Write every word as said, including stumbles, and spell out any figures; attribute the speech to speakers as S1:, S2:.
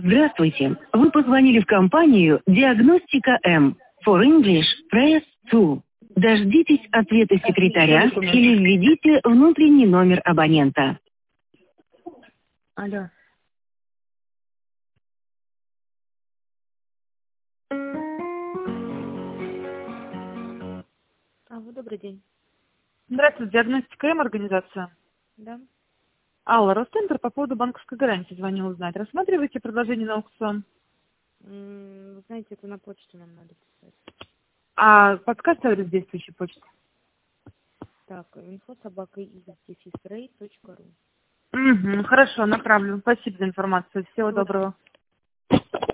S1: Здравствуйте. Вы позвонили в компанию «Диагностика М». For English, press two. Дождитесь ответа секретаря или введите внутренний номер абонента.
S2: Алло. Алло, добрый день.
S3: Здравствуйте, диагностика М, организация.
S2: Да?
S3: Алла, Росцентр по поводу банковской гарантии звонил узнать. Рассматриваете предложение на аукцион?
S2: М, Вы знаете, это на почту нам надо писать.
S3: А подскажете адрес действующей почты?
S2: Так, инфо собака x точка ру.
S3: Угу, хорошо, направлю. Спасибо за информацию. Всего
S2: Вот.
S3: доброго.